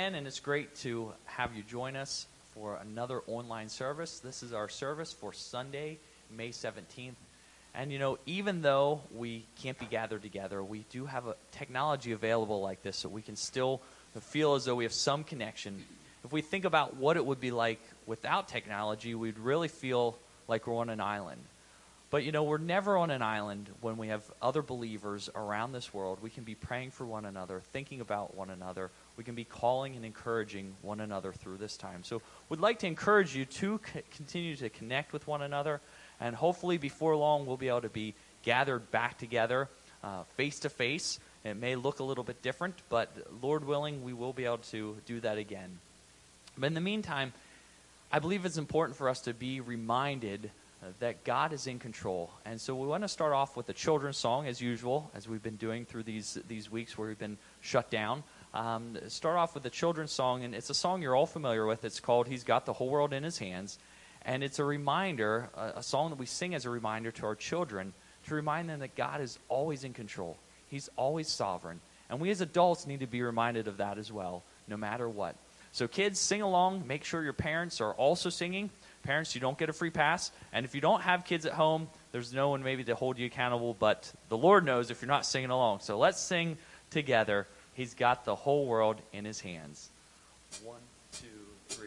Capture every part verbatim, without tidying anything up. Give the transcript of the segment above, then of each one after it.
again, and it's great to have you join us for another online service. This is our service for Sunday, May seventeenth. And, you know, even though we can't be gathered together, we do have a technology available like this, so we can still feel as though we have some connection. If we think about what it would be like without technology, we'd really feel like we're on an island. But, you know, we're never on an island when we have other believers around this world. We can be praying for one another, thinking about one another. We can be calling and encouraging one another through this time. So we'd like to encourage you to c- continue to connect with one another. And hopefully before long, we'll be able to be gathered back together uh, face to face. It may look a little bit different, but Lord willing, we will be able to do that again. But in the meantime, I believe it's important for us to be reminded uh, that God is in control. And so we want to start off with a children's song, as usual, as we've been doing through these, these weeks where we've been shut down. Um, start off with a children's song, and it's a song you're all familiar with. It's called He's Got the Whole World in His Hands. And it's a reminder, a, a song that we sing as a reminder to our children, to remind them that God is always in control. He's always sovereign. And we as adults need to be reminded of that as well, no matter what. So kids, sing along. Make sure your parents are also singing. Parents, you don't get a free pass. And if you don't have kids at home, there's no one maybe to hold you accountable, but the Lord knows if you're not singing along. So let's sing together. He's got the whole world in his hands. One, two, three.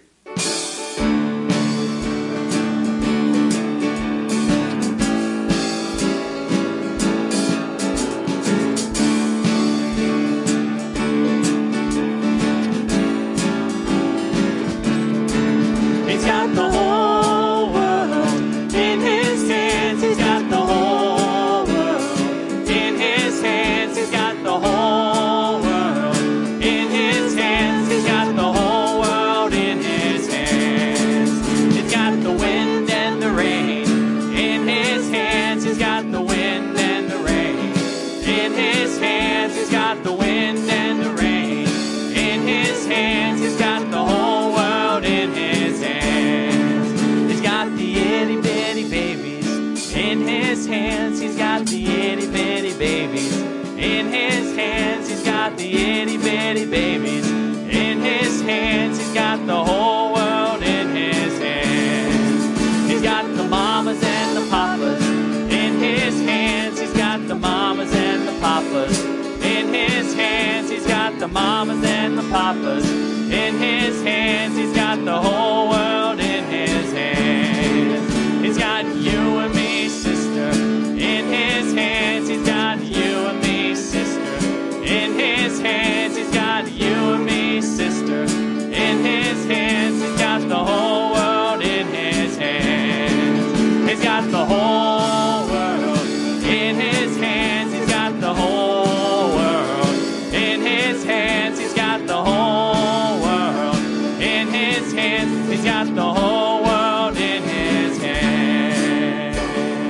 He's got the whole world in his hands. He's got the whole world in his hands. He's got the whole world in his hands. He's got the whole world in his hands. He's got the wind and the rain in his hands. He's got the wind and the rain in his hands. He's got the wind and the rain in his hands. He's got the whole world in his hands. He's got the itty bitty babies in his hands. He's got the itty bitty babies in his hands. He's got the itty bitty babies in his hands. He's got the whole world in his hands. He's got the mamas and the papas in his hands. He's got the mamas and the papas in his hands. He's got the mamas and the papas in his hands. He's got the whole world in his hands. He's got you and me, sister, in his hands. He's got you and me, sister, in his hands. He's got you and me, sister, in his hands. He's got the whole world in his hands. He's got the whole world in his hands. He's got the whole world in his hands. He's got the whole world in his hands. He's got the whole world in his hands.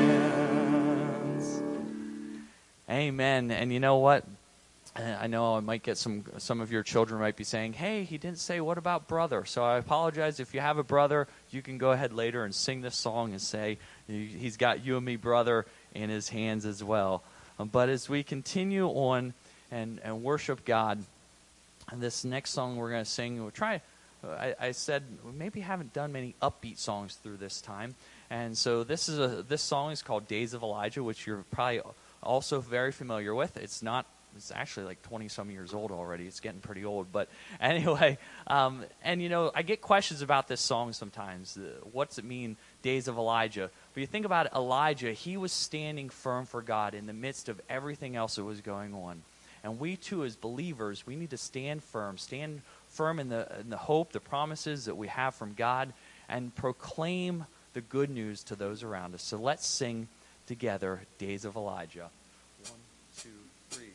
Amen. And you know what? I know I might get some, some of your children might be saying, hey, he didn't say, what about brother? So I apologize. If you have a brother, you can go ahead later and sing this song and say, he's got you and me, brother, in his hands as well. But as we continue on and, and worship God, and this next song we're going to sing, we'll try, I, I said, we maybe haven't done many upbeat songs through this time. And so this is a this song is called Days of Elijah, which you're probably also very familiar with. It's not It's actually like twenty-some years old already. It's getting pretty old. But anyway, um, and, you know, I get questions about this song sometimes. Uh, what's it mean, Days of Elijah? But you think about it, Elijah, he was standing firm for God in the midst of everything else that was going on. And we, too, as believers, we need to stand firm, stand firm in the, in the hope, the promises that we have from God, and proclaim the good news to those around us. So let's sing together, Days of Elijah. One, two, three.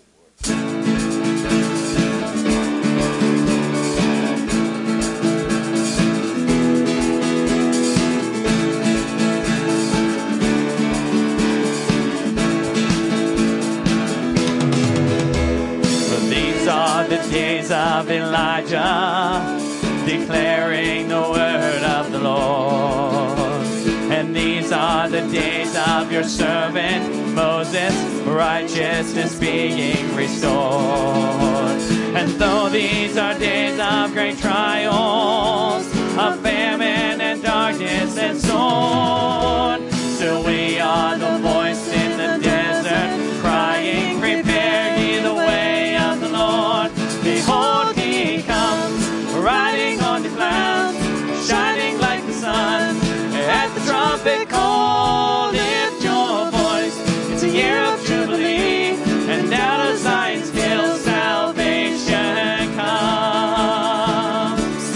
These are the days of Elijah, declaring the word of the Lord. And these are the days of your servant Moses, righteousness being restored. And though these are days of great trials, of famine and darkness and sword, still we are the voice in the desert, crying, prepare ye the way of the Lord. Behold, he comes, riding on the clouds, shining like the sun. At the trumpet call, lift your voice. It's a year of jubilee, and out of Zion's hill salvation comes.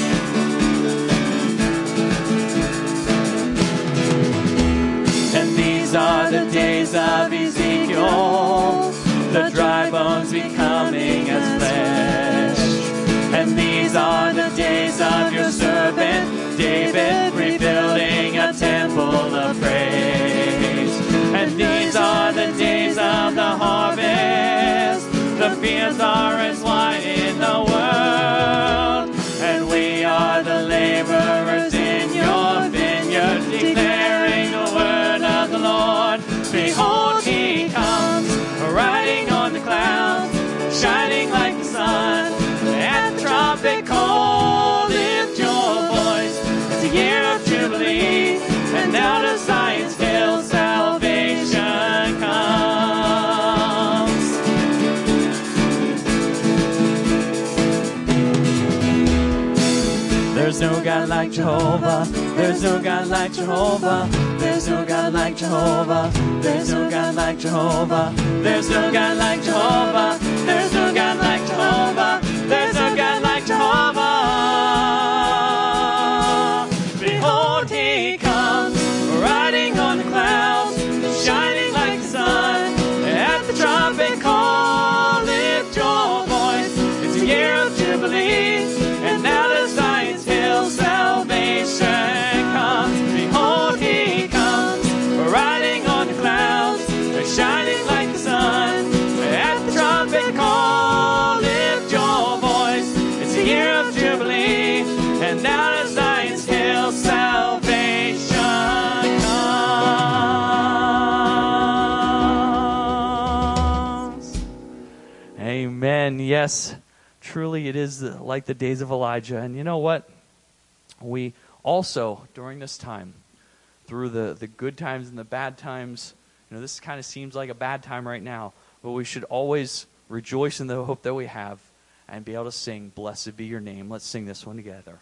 And these are the days of Ezekiel, the dry bones becoming as flesh. And these are the days of your servant David, rebuilding a temple of praise. And these are the days of the harvest, the fields are as wide in the world, and we are the laborers in your vineyard, declaring the word of the Lord. Behold, he comes, riding on the clouds, shining like the sun. At the trumpet call, lift your voice. It's a year of jubilee, and out of Zion's hill salvation comes. There's no God like Jehovah. There's no God like Jehovah. There's no God like Jehovah. There's no God like Jehovah. There's no God like Jehovah. There's no God like Jehovah. There's no God like Jehovah. Behold, he comes, riding on the clouds, shining like the sun. At the trumpet call, lift your voice. It's a year of jubilee, and out of Zion's hill salvation comes. Behold, he comes, riding on the clouds, shining like the sun. At the trumpet call, lift your voice. It's a year of jubilee, and out of Zion's hill salvation comes. Amen. Yes, truly it is the, like the days of Elijah. And you know what? We also, during this time, through the, the good times and the bad times, you know, this kind of seems like a bad time right now, but we should always rejoice in the hope that we have and be able to sing, "Blessed be your name." Let's sing this one together.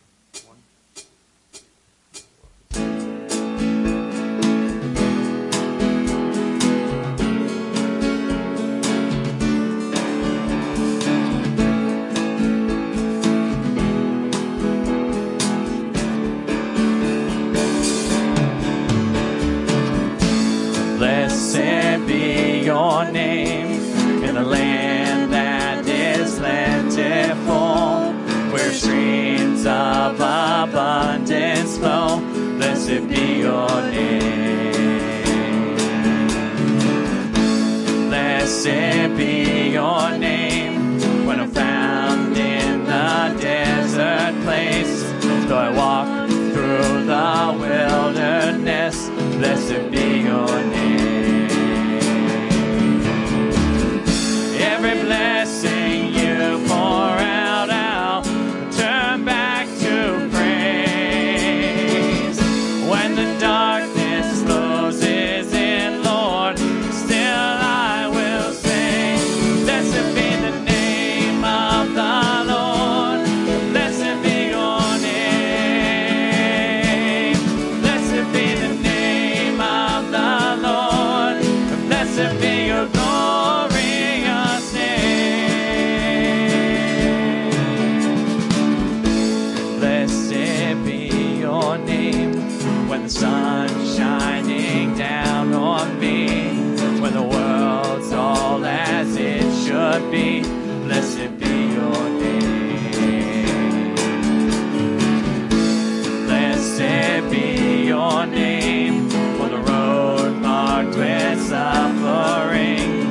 Blessed be your name in the land that is plentiful, where streams of abundance flow. Blessed be your name. Blessed be your name when I'm found in the desert place. Though I walk through the wilderness, blessed be your name. Every blessing you pour out, I'll turn back to praise. When the darkness closes in, Lord, still I will sing. Blessed be the name of the Lord. Blessed be your name. Blessed be the name of the Lord. Blessed be your glorious name. Blessed be your name when the sun's shining down on me, when the world's all as it should be. Blessed be your name. Blessed be your name for the road marked with suffering,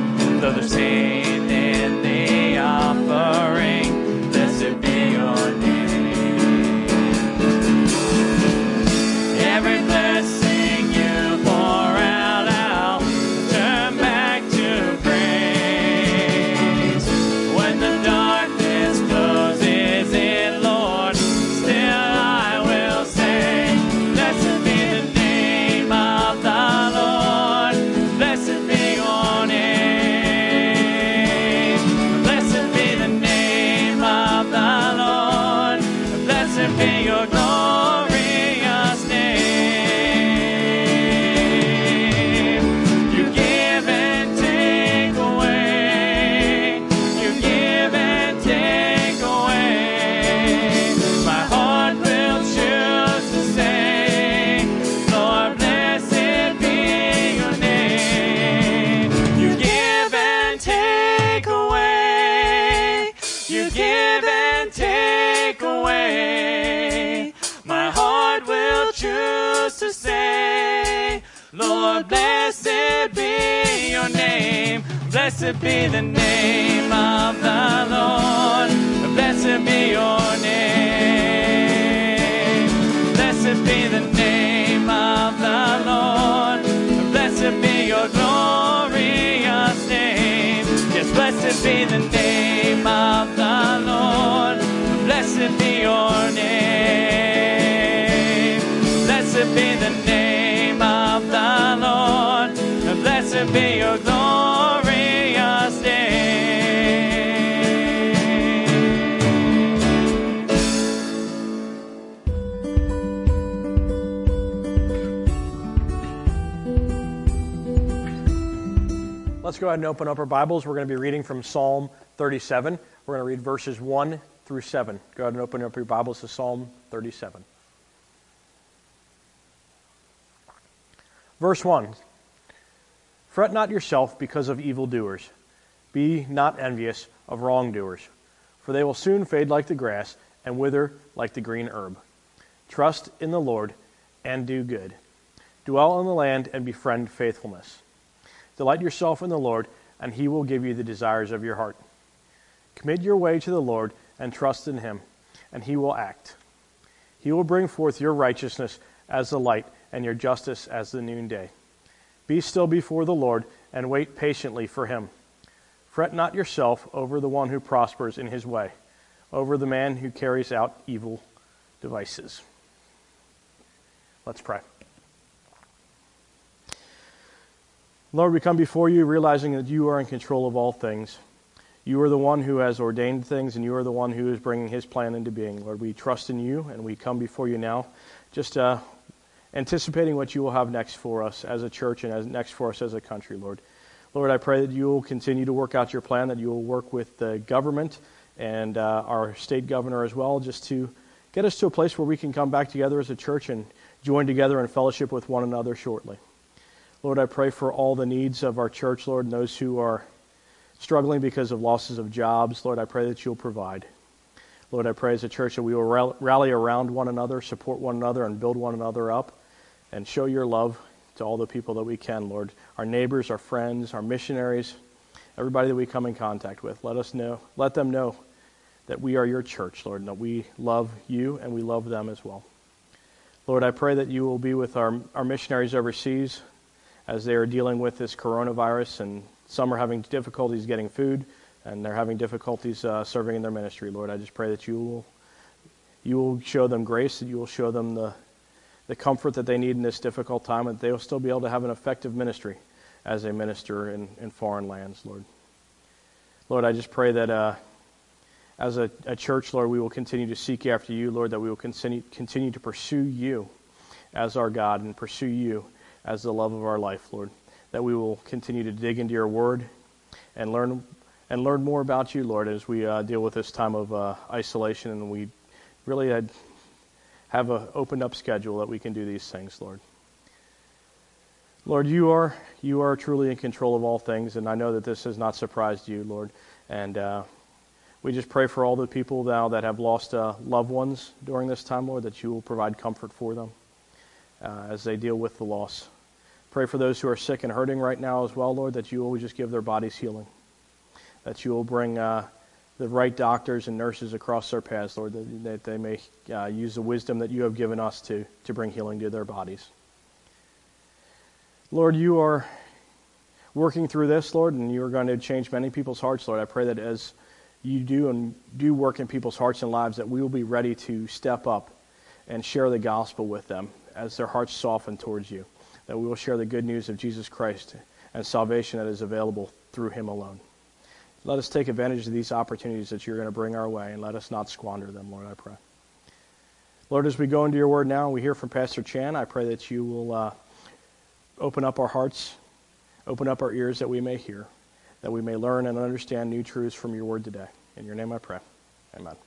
Blessed be your name. Blessed be the name of the Lord. Blessed be your name. Blessed be the name of the Lord. Blessed be your glorious name. Yes, blessed be the name of the Lord. Blessed be your name. Blessed be the name of the Lord. Blessed be your glorious name. Let's go ahead and open up our Bibles. We're going to be reading from Psalm thirty-seven. We're going to read verses one through seven. Go ahead and open up your Bibles to Psalm thirty-seven. Verse one. Fret not yourself because of evildoers. Be not envious of wrongdoers, for they will soon fade like the grass and wither like the green herb. Trust in the Lord and do good. Dwell in the land and befriend faithfulness. Delight yourself in the Lord, and he will give you the desires of your heart. Commit your way to the Lord and trust in him, and he will act. He will bring forth your righteousness as the light and your justice as the noonday. Be still before the Lord and wait patiently for him. Fret not yourself over the one who prospers in his way, over the man who carries out evil devices. Let's pray. Lord, we come before you realizing that you are in control of all things. You are the one who has ordained things, and you are the one who is bringing his plan into being. Lord, we trust in you, and we come before you now just uh, anticipating what you will have next for us as a church and as next for us as a country, Lord. Lord, I pray that you will continue to work out your plan, that you will work with the government and uh, our state governor as well, just to get us to a place where we can come back together as a church and join together in fellowship with one another shortly. Lord, I pray for all the needs of our church, Lord, and those who are struggling because of losses of jobs. Lord, I pray that you'll provide. Lord, I pray as a church that we will rally around one another, support one another, and build one another up, and show your love to all the people that we can, Lord. Our neighbors, our friends, our missionaries, everybody that we come in contact with. Let us know, let them know that we are your church, Lord, and that we love you and we love them as well. Lord, I pray that you will be with our, our missionaries overseas as they are dealing with this coronavirus, and some are having difficulties getting food, and they're having difficulties uh, serving in their ministry. Lord, I just pray that you will you will show them grace, that you will show them the, the comfort that they need in this difficult time, and that they will still be able to have an effective ministry as they minister in, in foreign lands, Lord. Lord, I just pray that uh, as a, a church, Lord, we will continue to seek after you, Lord, that we will continue, continue to pursue you as our God and pursue you as the love of our life, Lord, that we will continue to dig into your word and learn and learn more about you, Lord, as we uh, deal with this time of uh, isolation, and we really had, have an opened up schedule that we can do these things, Lord. Lord, you are you are truly in control of all things, and I know that this has not surprised you, Lord, and uh, we just pray for all the people now that have lost uh, loved ones during this time, Lord, that you will provide comfort for them uh, as they deal with the loss. Pray for those who are sick and hurting right now as well, Lord, that you will just give their bodies healing, that you will bring uh, the right doctors and nurses across their paths, Lord, that, that they may uh, use the wisdom that you have given us to, to bring healing to their bodies. Lord, you are working through this, Lord, and you are going to change many people's hearts, Lord. I pray that as you do and do work in people's hearts and lives, that we will be ready to step up and share the gospel with them as their hearts soften towards you, that we will share the good news of Jesus Christ and salvation that is available through him alone. Let us take advantage of these opportunities that you're going to bring our way, and let us not squander them, Lord, I pray. Lord, as we go into your word now, we hear from Pastor Chan. I pray that you will uh, open up our hearts, open up our ears that we may hear, that we may learn and understand new truths from your word today. In your name I pray. Amen.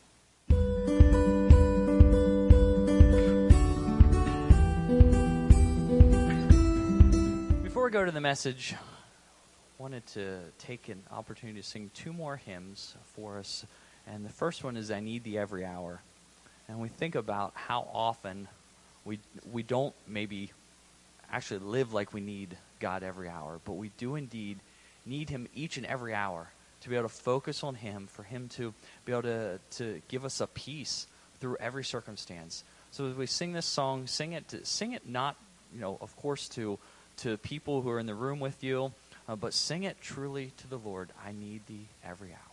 Before we go to the message, I wanted to take an opportunity to sing two more hymns for us. And the first one is I Need Thee Every Hour. And we think about how often we we don't maybe actually live like we need God every hour, but we do indeed need him each and every hour to be able to focus on him, for him to be able to, to give us a peace through every circumstance. So as we sing this song, sing it to, sing it not, you know, of course, to to people who are in the room with you, uh, but sing it truly to the Lord. I need thee every hour.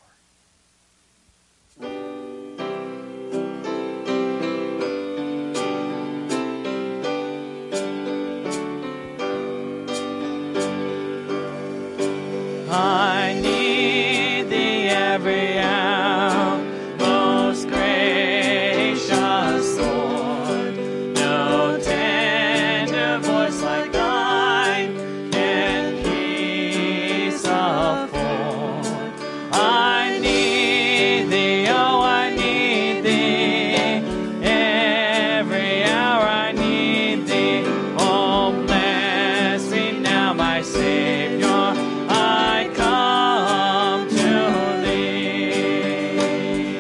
I need thee every hour, most gracious Lord. No tender voice like thine can peace afford. I need thee, oh, I need thee. Every hour I need thee. Oh, bless me now, my Savior. I come to thee.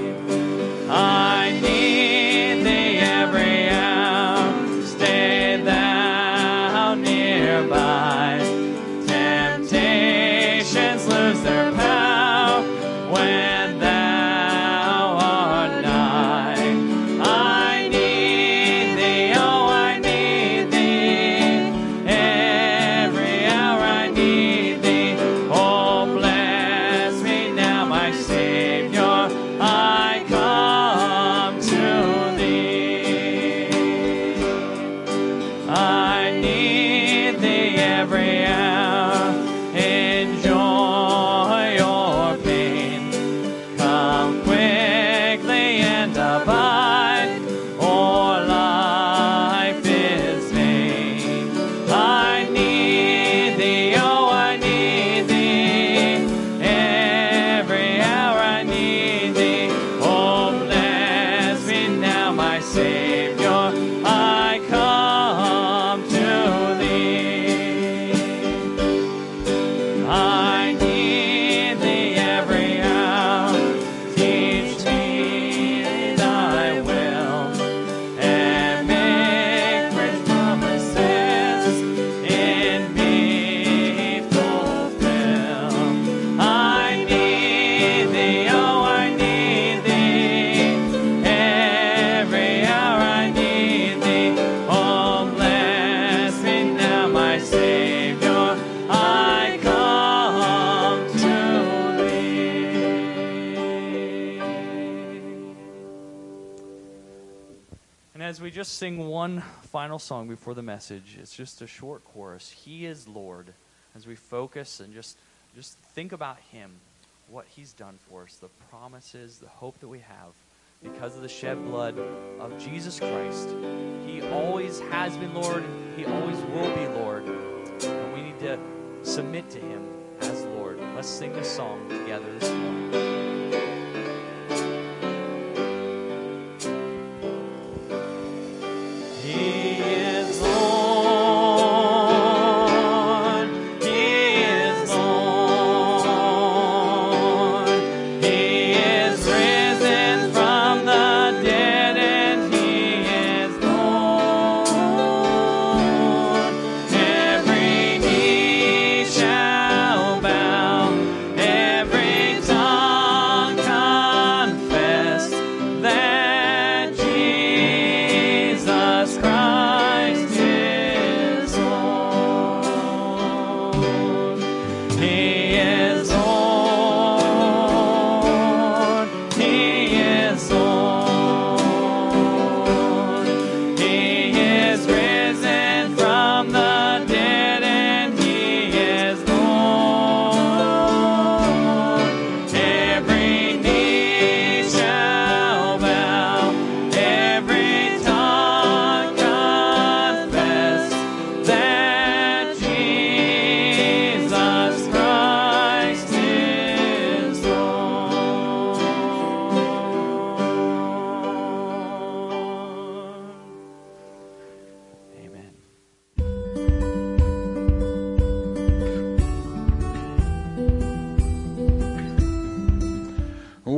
I need thee every hour. Stay thou nearby. Temptations lose their power when thou art nigh. I need thee, oh, I need thee. Every hour I need thee. Oh, bless me now, my Savior. I come to thee. I need thee every hour. Enjoy your pain. Come quickly and abide, or life is vain. I need thee, oh, I need thee. Every hour I need thee. Oh, bless me now, my Savior. I come to thee. I need thee every hour. Teach me thy will, and make rich promises in me fulfill. I need thee, oh, I need thee. Every hour I need thee. Oh, bless me now, my Savior. I come to thee. And as we just sing one final song before the message, it's just a short chorus. He is Lord. As we focus and just just think about him, what he's done for us, the promises, the hope that we have because of the shed blood of Jesus Christ. He always has been Lord. He always will be Lord. And we need to submit to him as Lord. Let's sing this song together this morning. He is Lord. He is Lord. He is risen from the dead, and he is Lord. Every knee shall bow, every tongue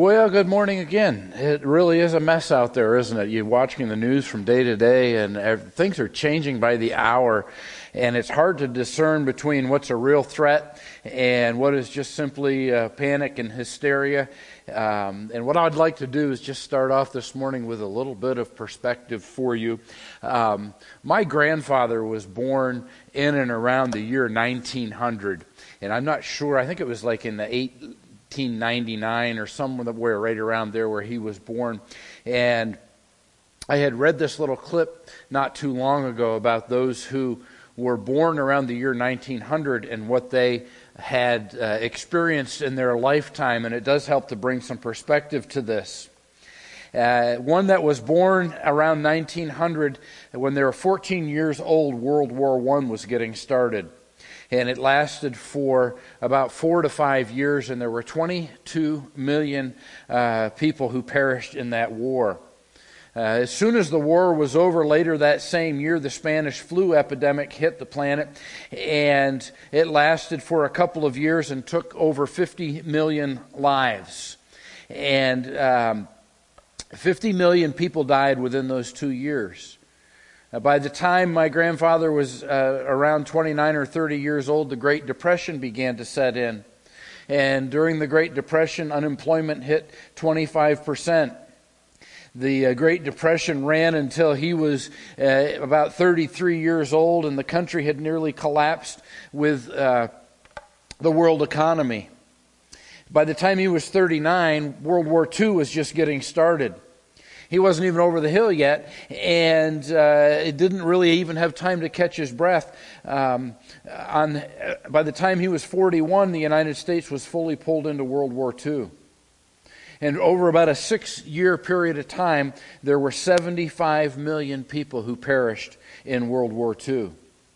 Well, good morning again. It really is a mess out there, isn't it? You're watching the news from day to day, and ev- things are changing by the hour, and it's hard to discern between what's a real threat and what is just simply uh, panic and hysteria. Um, and what I'd like to do is just start off this morning with a little bit of perspective for you. Um, my grandfather was born in and around the year nineteen hundred, and I'm not sure, I think it was like in the eighteen ninety-nine or somewhere right around there where he was born. And I had read this little clip not too long ago about those who were born around the year nineteen hundred and what they had uh, experienced in their lifetime, and it does help to bring some perspective to this. Uh, one that was born around nineteen hundred, when they were fourteen years old, World War One was getting started. And it lasted for about four to five years, and there were twenty-two million uh, people who perished in that war. Uh, as soon as the war was over, later that same year, the Spanish flu epidemic hit the planet, and it lasted for a couple of years and took over fifty million lives. And um, fifty million people died within those two years. Uh, by the time my grandfather was uh, around twenty-nine or thirty years old, the Great Depression began to set in. And during the Great Depression, unemployment hit twenty-five percent. The uh, Great Depression ran until he was uh, about thirty-three years old, and the country had nearly collapsed with uh, the world economy. By the time he was thirty-nine, World War Two was just getting started. He wasn't even over the hill yet, and uh, it didn't really even have time to catch his breath. Um, on, uh, by the time he was forty-one, the United States was fully pulled into World War Two. And over about a six-year period of time, there were seventy-five million people who perished in World War Two.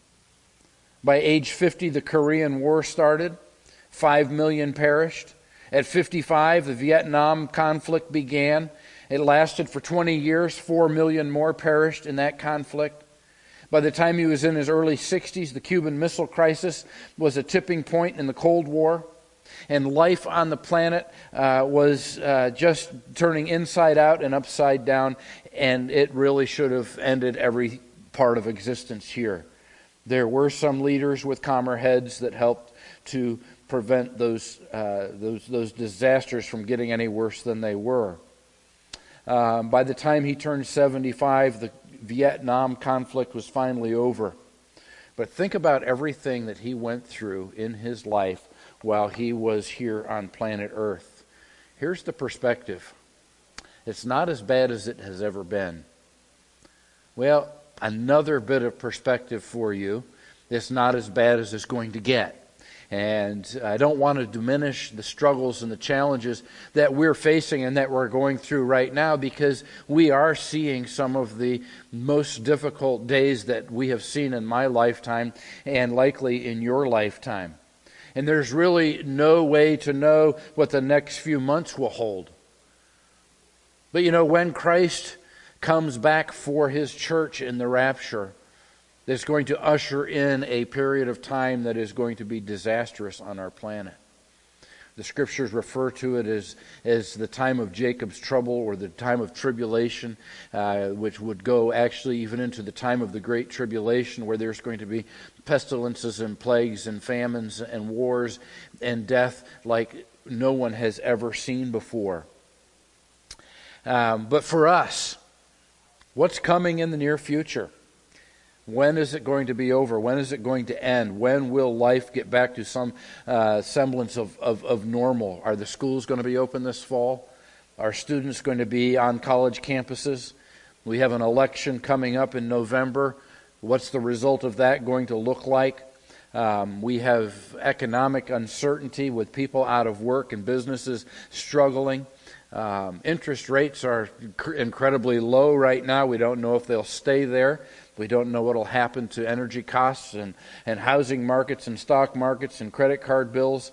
By age fifty, the Korean War started. Five million perished. At fifty-five, the Vietnam conflict began. It lasted for twenty years. Four million more perished in that conflict. By the time he was in his early sixties, the Cuban Missile Crisis was a tipping point in the Cold War. And life on the planet uh, was uh, just turning inside out and upside down, and it really should have ended every part of existence here. There were some leaders with calmer heads that helped to prevent those uh, those those disasters from getting any worse than they were. Um, by the time he turned seventy-five, the Vietnam conflict was finally over. But think about everything that he went through in his life while he was here on planet Earth. Here's the perspective. It's not as bad as it has ever been. Well, another bit of perspective for you. It's not as bad as it's going to get. And I don't want to diminish the struggles and the challenges that we're facing and that we're going through right now, because we are seeing some of the most difficult days that we have seen in my lifetime and likely in your lifetime. And there's really no way to know what the next few months will hold. But you know, when Christ comes back for His church in the rapture, that's going to usher in a period of time that is going to be disastrous on our planet. The Scriptures refer to it as, as the time of Jacob's trouble, or the time of tribulation, uh, which would go actually even into the time of the Great Tribulation, where there's going to be pestilences and plagues and famines and wars and death like no one has ever seen before. Um, but for us, what's coming in the near future? When is it going to be over? When is it going to end? When will life get back to some uh, semblance of, of, of normal? Are the schools going to be open this fall? Are students going to be on college campuses? We have an election coming up in November. What's the result of that going to look like? Um, we have economic uncertainty with people out of work and businesses struggling. Um, interest rates are inc- incredibly low right now. We don't know if they'll stay there. We don't know what will happen to energy costs and, and housing markets and stock markets and credit card bills.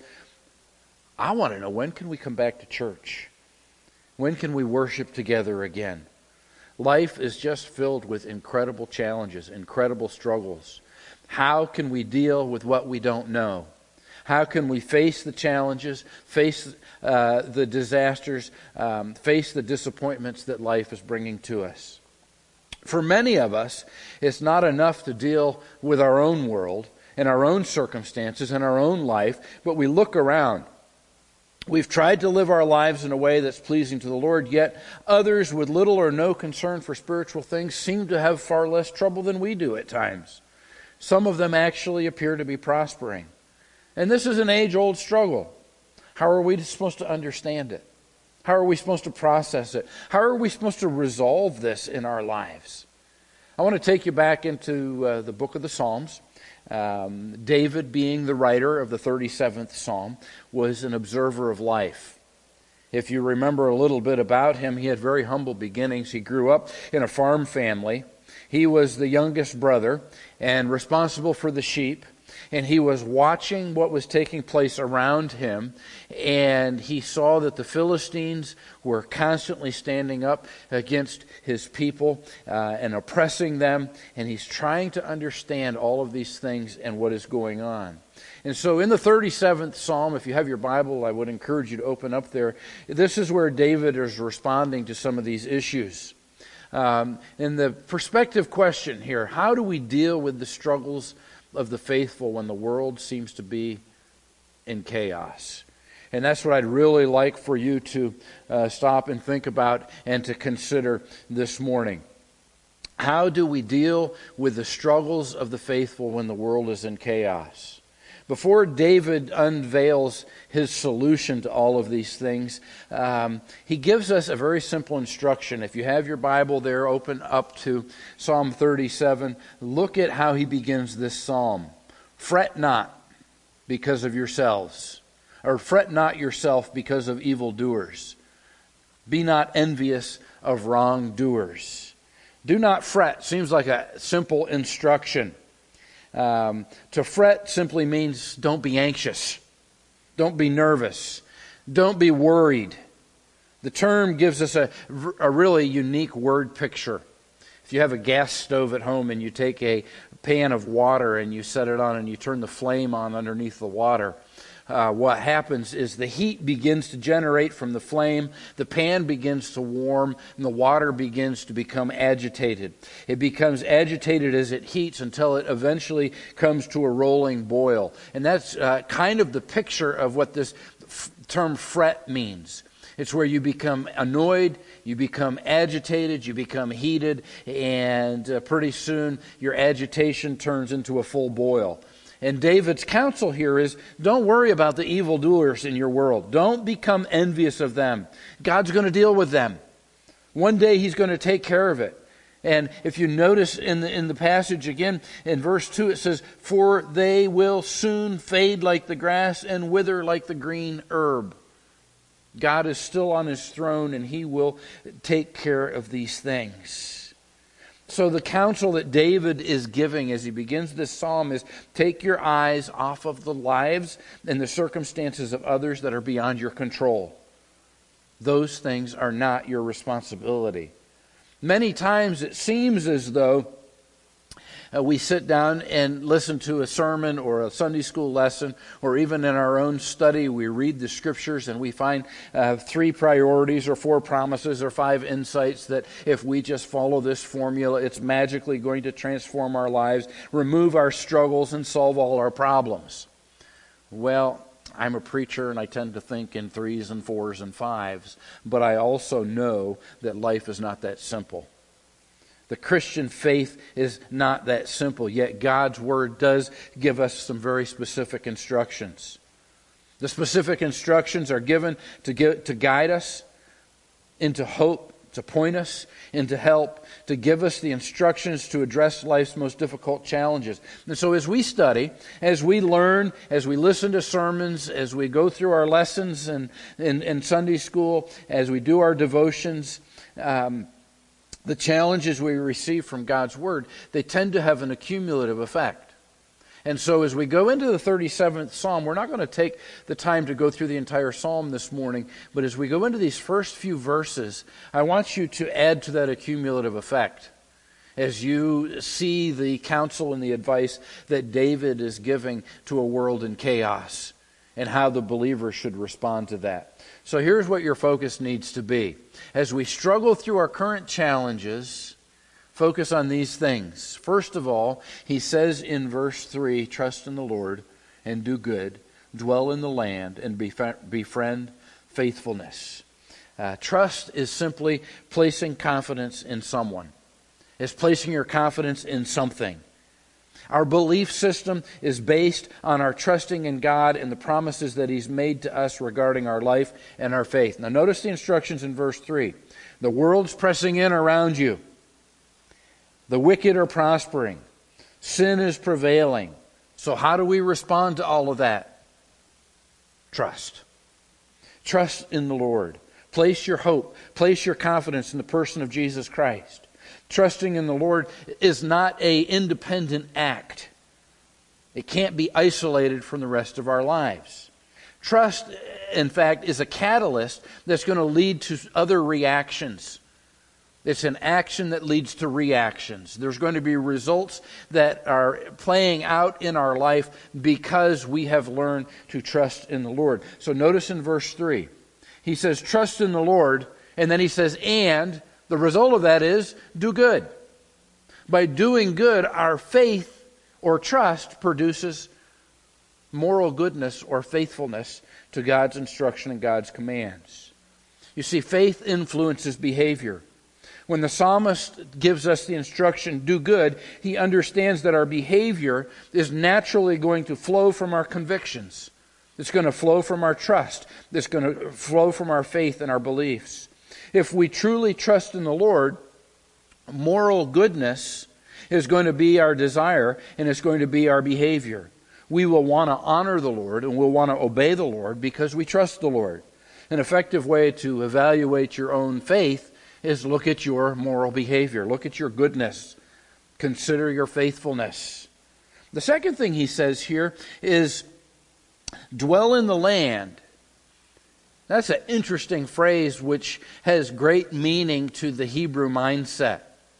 I want to know, when can we come back to church? When can we worship together again? Life is just filled with incredible challenges, incredible struggles. How can we deal with what we don't know? How can we face the challenges, face uh, the disasters, um, face the disappointments that life is bringing to us? For many of us, it's not enough to deal with our own world and our own circumstances and our own life, but we look around. We've tried to live our lives in a way that's pleasing to the Lord, yet others with little or no concern for spiritual things seem to have far less trouble than we do at times. Some of them actually appear to be prospering. And this is an age-old struggle. How are we supposed to understand it? How are we supposed to process it? How are we supposed to resolve this in our lives? I want to take you back into uh, the book of the Psalms. Um, David, being the writer of the thirty-seventh Psalm, was an observer of life. If you remember a little bit about him, he had very humble beginnings. He grew up in a farm family. He was the youngest brother and responsible for the sheep. And he was watching what was taking place around him, and he saw that the Philistines were constantly standing up against his people uh, and oppressing them, and he's trying to understand all of these things and what is going on. And so in the thirty-seventh Psalm, if you have your Bible, I would encourage you to open up there. This is where David is responding to some of these issues. Um, and the perspective question here, how do we deal with the struggles of the faithful when the world seems to be in chaos? And that's what I'd really like for you to uh, stop and think about and to consider this morning. How do we deal with the struggles of the faithful when the world is in chaos? Before David unveils his solution to all of these things, um, he gives us a very simple instruction. If you have your Bible there, open up to Psalm thirty-seven. Look at how he begins this psalm. Fret not because of yourselves, or fret not yourself because of evildoers. Be not envious of wrongdoers. Do not fret. Seems like a simple instruction. Um, to fret simply means don't be anxious. Don't be nervous. Don't be worried. The term gives us a, a really unique word picture. If you have a gas stove at home and you take a pan of water and you set it on and you turn the flame on underneath the water, Uh, what happens is the heat begins to generate from the flame, the pan begins to warm, and the water begins to become agitated. It becomes agitated as it heats until it eventually comes to a rolling boil. And that's uh, kind of the picture of what this f- term fret means. It's where you become annoyed, you become agitated, you become heated, and uh, pretty soon your agitation turns into a full boil. And David's counsel here is, don't worry about the evildoers in your world. Don't become envious of them. God's going to deal with them. One day He's going to take care of it. And if you notice in the, in the passage again, in verse two, it says, for they will soon fade like the grass and wither like the green herb. God is still on His throne and He will take care of these things. So the counsel that David is giving as he begins this psalm is, take your eyes off of the lives and the circumstances of others that are beyond your control. Those things are not your responsibility. Many times it seems as though Uh, we sit down and listen to a sermon or a Sunday school lesson, or even in our own study, we read the scriptures and we find uh, three priorities or four promises or five insights that if we just follow this formula, it's magically going to transform our lives, remove our struggles, and solve all our problems. Well, I'm a preacher and I tend to think in threes and fours and fives, but I also know that life is not that simple. The Christian faith is not that simple, yet God's Word does give us some very specific instructions. The specific instructions are given to give, to guide us into hope, to point us into help, to give us the instructions to address life's most difficult challenges. And so as we study, as we learn, as we listen to sermons, as we go through our lessons in, in, in Sunday school, as we do our devotions, um, the challenges we receive from God's Word, they tend to have an accumulative effect. And so as we go into the thirty-seventh Psalm, we're not going to take the time to go through the entire Psalm this morning, but as we go into these first few verses, I want you to add to that accumulative effect. as you see the counsel and the advice that David is giving to a world in chaos and how the believer should respond to that. So here's what your focus needs to be. As we struggle through our current challenges, focus on these things. First of all, he says in verse three, trust in the Lord and do good, dwell in the land and befriend faithfulness. Uh, trust is simply placing confidence in someone. It's placing your confidence in something. Our belief system is based on our trusting in God and the promises that He's made to us regarding our life and our faith. Now notice the instructions in verse three. The world's pressing in around you. The wicked are prospering. Sin is prevailing. So how do we respond to all of that? Trust. Trust in the Lord. Place your hope, place your confidence in the person of Jesus Christ. Trusting in the Lord is not an independent act. It can't be isolated from the rest of our lives. Trust, in fact, is a catalyst that's going to lead to other reactions. It's an action that leads to reactions. There's going to be results that are playing out in our life because we have learned to trust in the Lord. So notice in verse three, he says, trust in the Lord, and then he says, and the result of that is do good. By doing good, our faith or trust produces moral goodness or faithfulness to God's instruction and God's commands. You see, faith influences behavior. When the psalmist gives us the instruction, do good, he understands that our behavior is naturally going to flow from our convictions. It's going to flow from our trust. It's going to flow from our faith and our beliefs. If we truly trust in the Lord, moral goodness is going to be our desire and it's going to be our behavior. We will want to honor the Lord and we'll want to obey the Lord because we trust the Lord. An effective way to evaluate your own faith is look at your moral behavior. Look at your goodness. Consider your faithfulness. The second thing he says here is dwell in the land. That's an interesting phrase which has great meaning to the Hebrew mindset.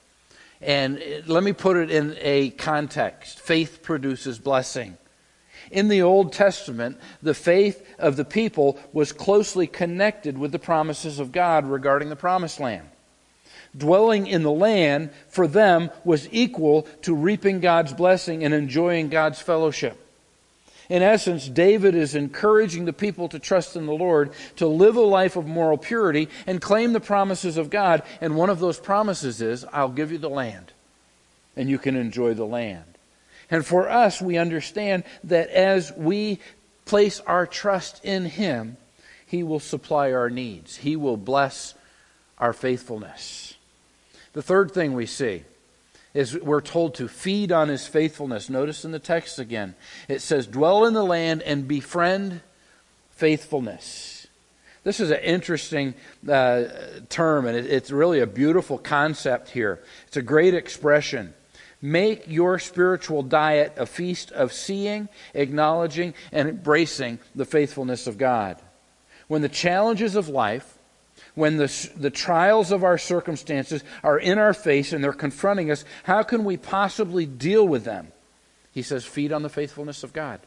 And let me put it in a context. Faith produces blessing. In the Old Testament, the faith of the people was closely connected with the promises of God regarding the Promised Land. Dwelling in the land for them was equal to reaping God's blessing and enjoying God's fellowship. In essence, David is encouraging the people to trust in the Lord, to live a life of moral purity, and claim the promises of God. And one of those promises is, I'll give you the land, and you can enjoy the land. And for us, we understand that as we place our trust in Him, He will supply our needs. He will bless our faithfulness. The third thing we see is we're told to feed on His faithfulness. Notice in the text again, it says, dwell in the land and befriend faithfulness. This is an interesting uh, term, and it, it's really a beautiful concept here. It's a great expression. Make your spiritual diet a feast of seeing, acknowledging, and embracing the faithfulness of God. When the challenges of life, when the, the trials of our circumstances are in our face and they're confronting us, how can we possibly deal with them? He says, feed on the faithfulness of God.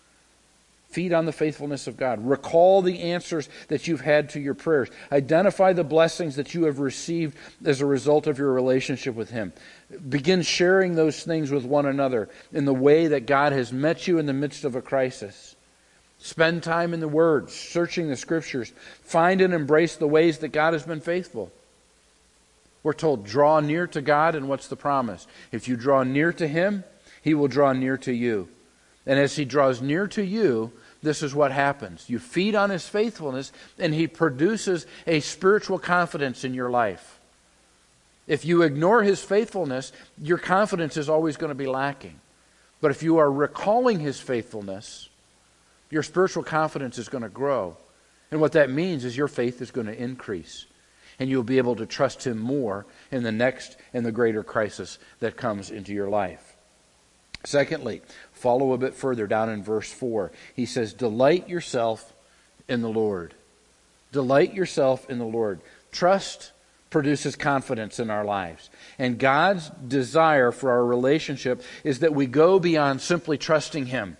Feed on the faithfulness of God. Recall the answers that you've had to your prayers. Identify the blessings that you have received as a result of your relationship with Him. Begin sharing those things with one another in the way that God has met you in the midst of a crisis. Spend time in the Word, searching the Scriptures. Find and embrace the ways that God has been faithful. We're told, draw near to God, and what's the promise? If you draw near to Him, He will draw near to you. And as He draws near to you, this is what happens. You feed on His faithfulness, and He produces a spiritual confidence in your life. If you ignore His faithfulness, your confidence is always going to be lacking. But if you are recalling His faithfulness, your spiritual confidence is going to grow. And what that means is your faith is going to increase. And you'll be able to trust Him more in the next and the greater crisis that comes into your life. Secondly, follow a bit further down in verse four. He says, delight yourself in the Lord. Delight yourself in the Lord. Trust produces confidence in our lives. And God's desire for our relationship is that we go beyond simply trusting Him.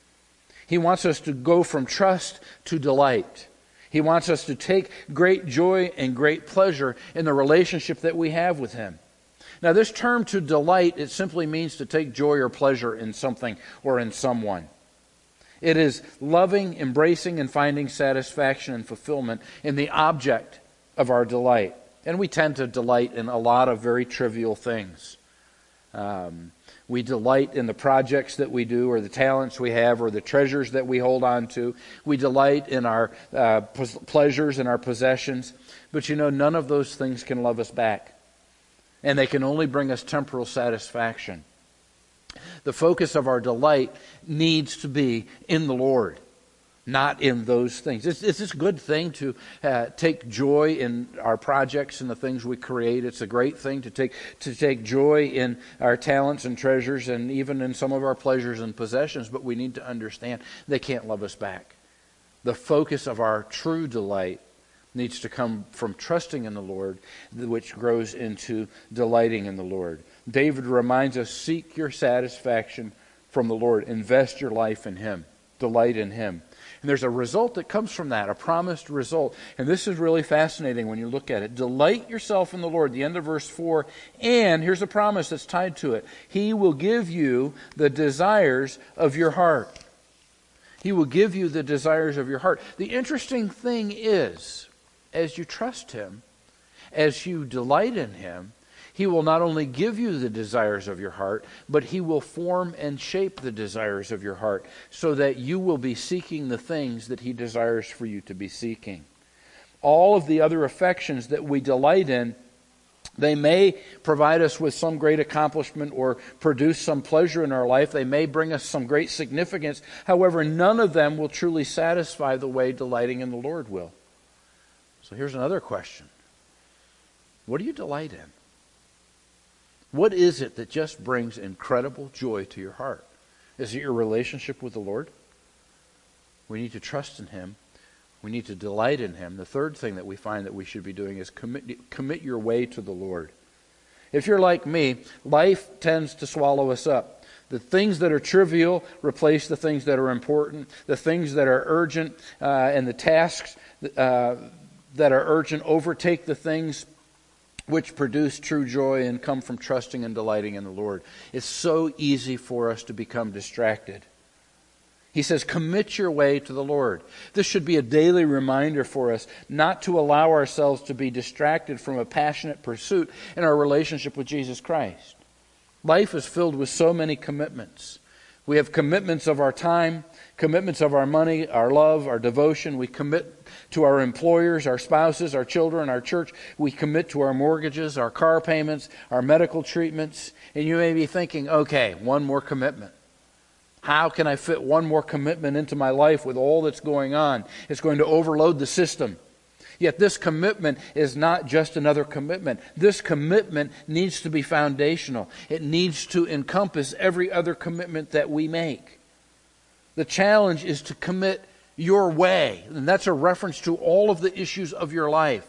He wants us to go from trust to delight. He wants us to take great joy and great pleasure in the relationship that we have with Him. Now, this term to delight, it simply means to take joy or pleasure in something or in someone. It is loving, embracing, and finding satisfaction and fulfillment in the object of our delight. And we tend to delight in a lot of very trivial things. Um, we delight in the projects that we do, or the talents we have, or the treasures that we hold on to. We delight in our uh, pleasures and our possessions. But you know, none of those things can love us back. And they can only bring us temporal satisfaction. The focus of our delight needs to be in the Lord, not in those things. It's, it's this good thing to uh, take joy in our projects and the things we create. It's a great thing to take to take joy in our talents and treasures, and even in some of our pleasures and possessions. But we need to understand they can't love us back. The focus of our true delight needs to come from trusting in the Lord, which grows into delighting in the Lord. David reminds us, seek your satisfaction from the Lord. Invest your life in Him. Delight in Him. And there's a result that comes from that, a promised result. And this is really fascinating when you look at it. Delight yourself in the Lord, the end of verse four. And here's a promise that's tied to it. He will give you the desires of your heart. He will give you the desires of your heart. The interesting thing is, as you trust Him, as you delight in Him, He will not only give you the desires of your heart, but He will form and shape the desires of your heart so that you will be seeking the things that He desires for you to be seeking. All of the other affections that we delight in, they may provide us with some great accomplishment or produce some pleasure in our life. They may bring us some great significance. However, none of them will truly satisfy the way delighting in the Lord will. So here's another question. What do you delight in? What is it that just brings incredible joy to your heart? Is it your relationship with the Lord? We need to trust in Him. We need to delight in Him. The third thing that we find that we should be doing is commit, commit your way to the Lord. If you're like me, life tends to swallow us up. The things that are trivial replace the things that are important. The things that are urgent uh, and the tasks uh, that are urgent overtake the things which produce true joy and come from trusting and delighting in the Lord. It's so easy for us to become distracted. He says, commit your way to the Lord. This should be a daily reminder for us not to allow ourselves to be distracted from a passionate pursuit in our relationship with Jesus Christ. Life is filled with so many commitments. We have commitments of our time, commitments of our money, our love, our devotion. We commit to our employers, our spouses, our children, our church. We commit to our mortgages, our car payments, our medical treatments. And you may be thinking, okay, one more commitment. How can I fit one more commitment into my life with all that's going on? It's going to overload the system. Yet this commitment is not just another commitment. This commitment needs to be foundational. It needs to encompass every other commitment that we make. The challenge is to commit your way. And that's a reference to all of the issues of your life.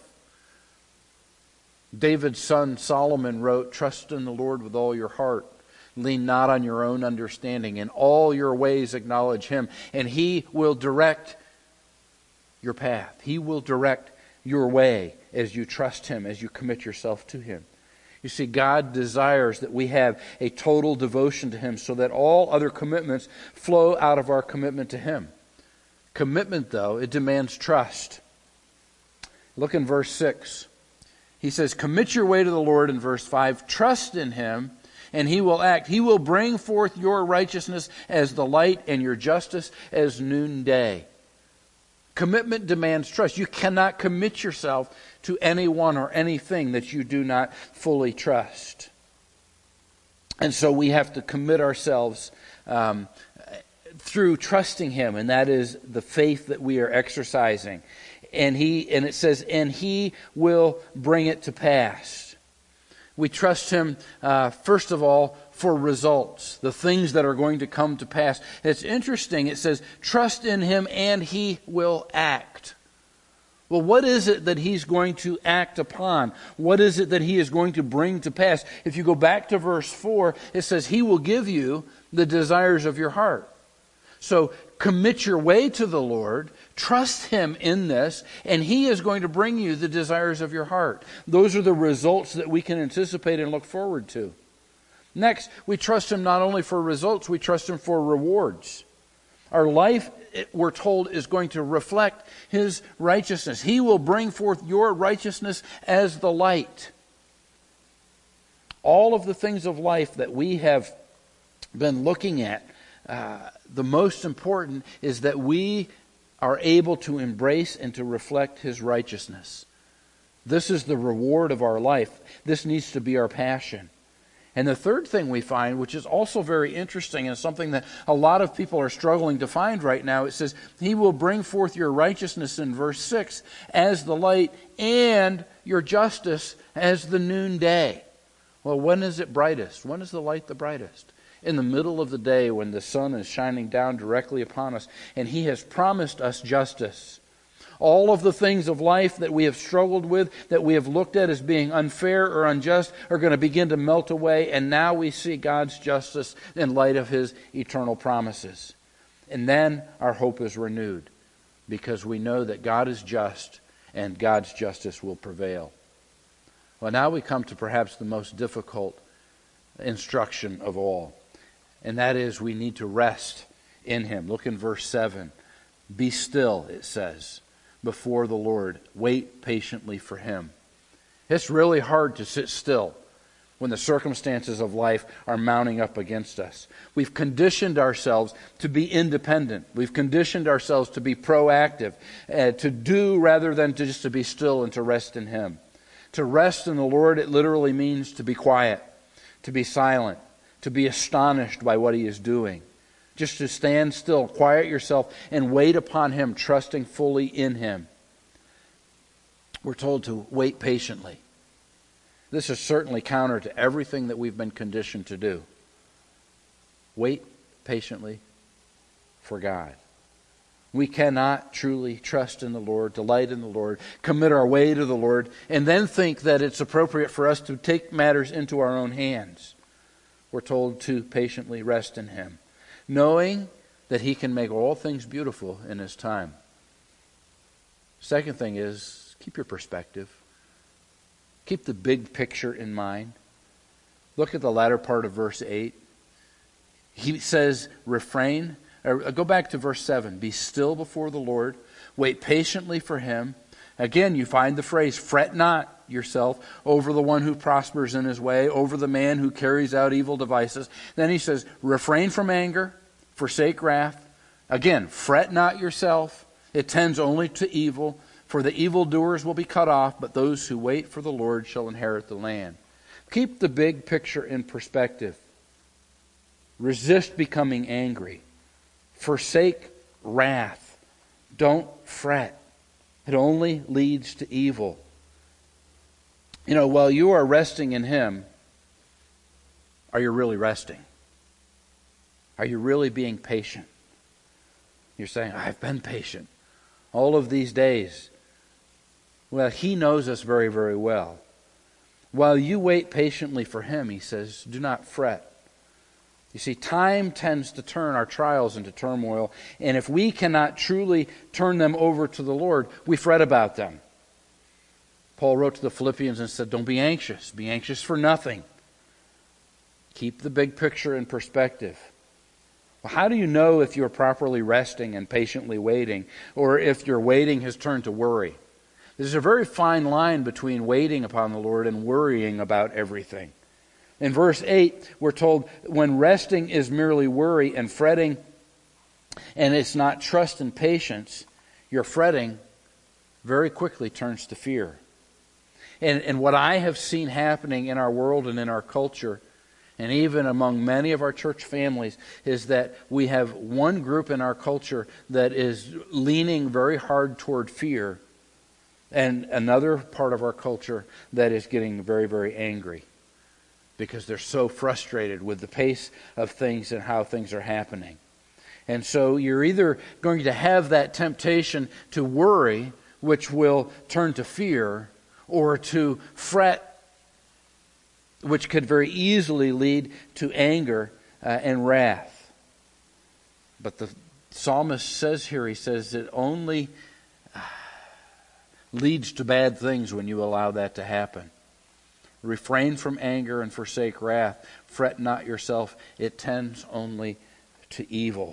David's son Solomon wrote, trust in the Lord with all your heart. Lean not on your own understanding. In all your ways acknowledge Him, and He will direct your path. He will direct your way as you trust Him, as you commit yourself to Him. You see, God desires that we have a total devotion to Him so that all other commitments flow out of our commitment to Him. Commitment, though, it demands trust. Look in verse six. He says, commit your way to the Lord in verse five. Trust in Him, and He will act. He will bring forth your righteousness as the light and your justice as noonday. Commitment demands trust. You cannot commit yourself to anyone or anything that you do not fully trust. And so we have to commit ourselves um, through trusting Him, and that is the faith that we are exercising. And He, and it says, and He will bring it to pass. We trust Him, uh, first of all, for results, the things that are going to come to pass. It's interesting, it says, trust in Him and He will act. Well, what is it that he's going to act upon? What is it that he is going to bring to pass? If you go back to verse four, it says, he will give you the desires of your heart. So commit your way to the Lord, trust him in this, and he is going to bring you the desires of your heart. Those are the results that we can anticipate and look forward to. Next, we trust him not only for results, we trust him for rewards. Our life, we're told, is going to reflect his righteousness. He will bring forth your righteousness as the light. All of the things of life that we have been looking at, uh, the most important is that we are able to embrace and to reflect his righteousness. This is the reward of our life. This needs to be our passion. And the third thing we find, which is also very interesting and something that a lot of people are struggling to find right now, it says, he will bring forth your righteousness in verse six as the light and your justice as the noonday. Well, when is it brightest? When is the light the brightest? In the middle of the day when the sun is shining down directly upon us, and he has promised us justice. All of the things of life that we have struggled with, that we have looked at as being unfair or unjust, are going to begin to melt away, and now we see God's justice in light of his eternal promises. And then our hope is renewed, because we know that God is just, and God's justice will prevail. Well, now we come to perhaps the most difficult instruction of all, and that is we need to rest in him. Look in verse seven. Be still, it says, before the Lord. Wait patiently for him. It's really hard to sit still when the circumstances of life are mounting up against us. We've conditioned ourselves to be independent. We've conditioned ourselves to be proactive, uh, to do rather than to just to be still and to rest in him. To rest in the Lord, it literally means to be quiet, to be silent, to be astonished by what he is doing. Just to stand still, quiet yourself, and wait upon him, trusting fully in him. We're told to wait patiently. This is certainly counter to everything that we've been conditioned to do. Wait patiently for God. We cannot truly trust in the Lord, delight in the Lord, commit our way to the Lord, and then think that it's appropriate for us to take matters into our own hands. We're told to patiently rest in him, knowing that he can make all things beautiful in his time. Second thing is, keep your perspective. Keep the big picture in mind. Look at the latter part of verse eight. He says, refrain. Or go back to verse seven. Be still before the Lord. Wait patiently for him. Again, you find the phrase, fret not yourself over the one who prospers in his way, over the man who carries out evil devices. Then he says, refrain from anger, forsake wrath. Again, fret not yourself. It tends only to evil. For the evildoers will be cut off, but those who wait for the Lord shall inherit the land. Keep the big picture in perspective. Resist becoming angry. Forsake wrath. Don't fret. It only leads to evil. You know, while you are resting in him, are you really resting? Are you really being patient? You're saying, I've been patient all of these days. Well, he knows us very, very well. While you wait patiently for him, he says, do not fret. You see, time tends to turn our trials into turmoil, and if we cannot truly turn them over to the Lord, we fret about them. Paul wrote to the Philippians and said, don't be anxious. Be anxious for nothing. Keep the big picture in perspective. Well, how do you know if you're properly resting and patiently waiting, or if your waiting has turned to worry? There's a very fine line between waiting upon the Lord and worrying about everything. In verse eight, we're told when resting is merely worry and fretting, and it's not trust and patience, your fretting very quickly turns to fear. And, and what I have seen happening in our world and in our culture, and even among many of our church families, is that we have one group in our culture that is leaning very hard toward fear, and another part of our culture that is getting very, very angry because they're so frustrated with the pace of things and how things are happening. And so you're either going to have that temptation to worry, which will turn to fear, or to fret, which could very easily lead to anger uh, and wrath. But the psalmist says here, he says it only leads to bad things when you allow that to happen. Refrain from anger and forsake wrath. Fret not yourself, it tends only to evil.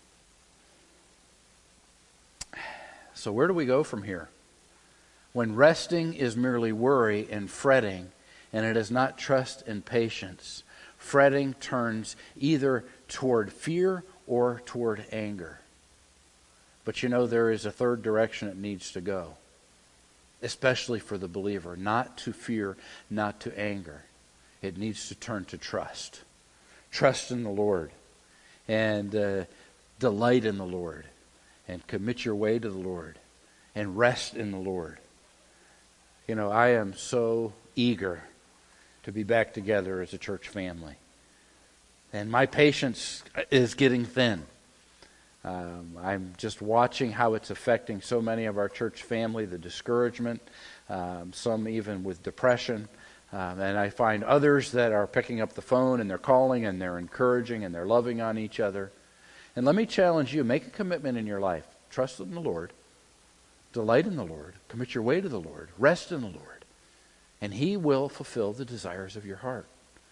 So where do we go from here? When resting is merely worry and fretting, and it is not trust and patience, fretting turns either toward fear or toward anger. But you know, there is a third direction it needs to go, especially for the believer. Not to fear, not to anger. It needs to turn to trust. Trust in the Lord, and uh, delight in the Lord, and commit your way to the Lord, and rest in the Lord. You know, I am so eager to be back together as a church family. And my patience is getting thin. Um, I'm just watching how it's affecting so many of our church family, the discouragement, um, some even with depression. Um, and I find others that are picking up the phone and they're calling and they're encouraging and they're loving on each other. And let me challenge you, make a commitment in your life. Trust in the Lord. Delight in the Lord. Commit your way to the Lord. Rest in the Lord. And He will fulfill the desires of your heart.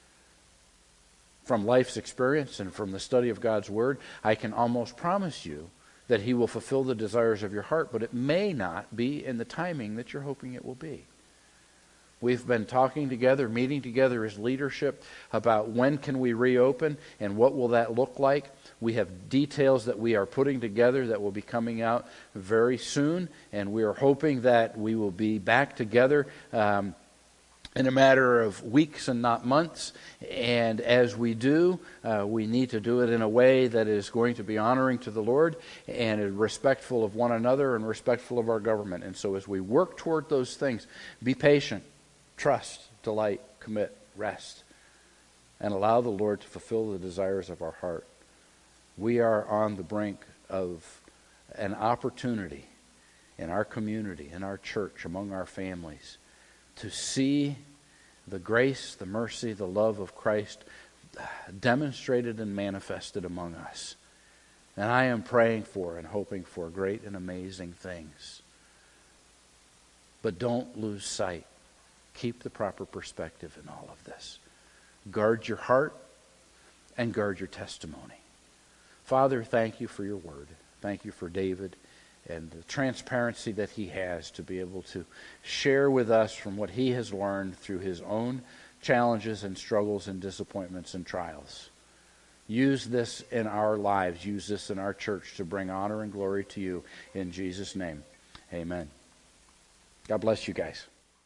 From life's experience and from the study of God's Word, I can almost promise you that He will fulfill the desires of your heart, but it may not be in the timing that you're hoping it will be. We've been talking together, meeting together as leadership about when can we reopen and what will that look like. We have details that we are putting together that will be coming out very soon, and we are hoping that we will be back together um, in a matter of weeks and not months. And as we do, uh, we need to do it in a way that is going to be honoring to the Lord and respectful of one another and respectful of our government. And so as we work toward those things, be patient, trust, delight, commit, rest, and allow the Lord to fulfill the desires of our heart. We are on the brink of an opportunity in our community, in our church, among our families, to see the grace, the mercy, the love of Christ demonstrated and manifested among us. And I am praying for and hoping for great and amazing things. But don't lose sight. Keep the proper perspective in all of this. Guard your heart and guard your testimony. Father, thank you for your word. Thank you for David and the transparency that he has to be able to share with us from what he has learned through his own challenges and struggles and disappointments and trials. Use this in our lives. Use this in our church to bring honor and glory to you. In Jesus' name, amen. God bless you guys.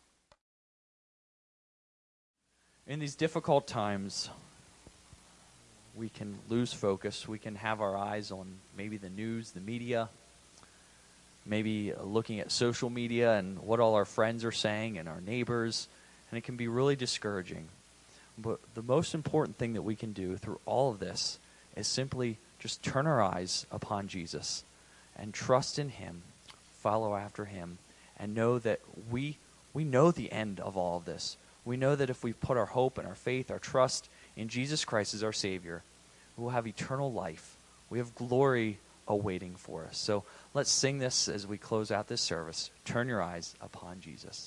In these difficult times, we can lose focus. We can have our eyes on maybe the news, the media, maybe looking at social media and what all our friends are saying and our neighbors, and it can be really discouraging. But the most important thing that we can do through all of this is simply just turn our eyes upon Jesus and trust in Him, follow after Him, and know that we we know the end of all of this. We know that if we put our hope and our faith, our trust in Jesus Christ as our Savior, we will have eternal life. We have glory awaiting for us. So let's sing this as we close out this service. Turn your eyes upon Jesus.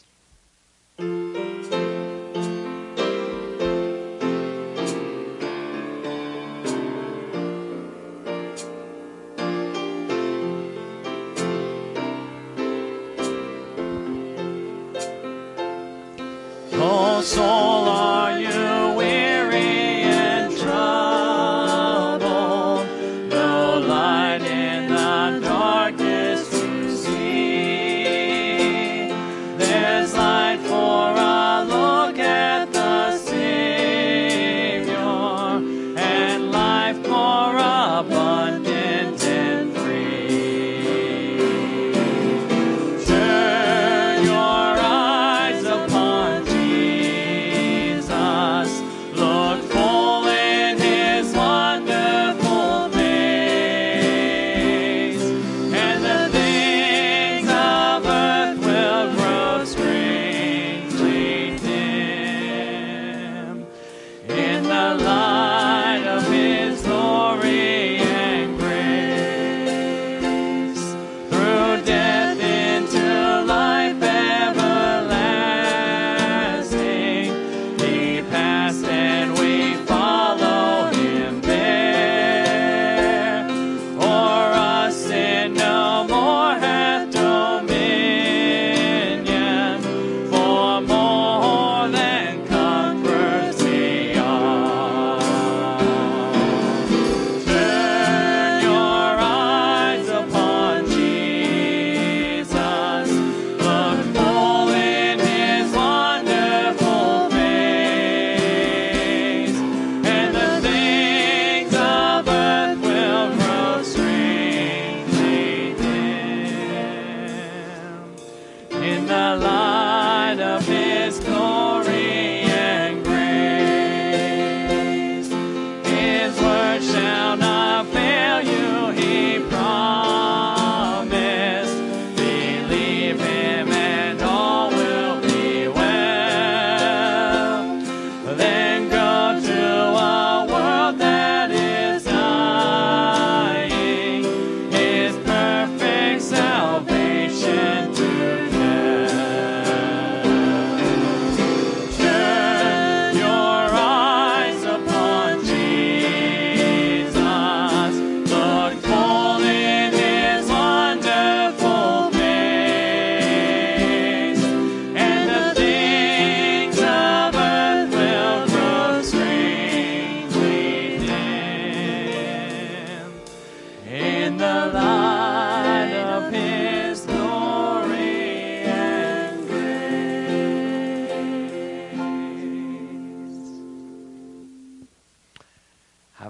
Oh, soul, are you weary and troubled? No light in the darkness to see. There's light for a look at the Savior, and life more abundant and free. Turn your eyes upon Jesus.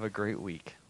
a great week.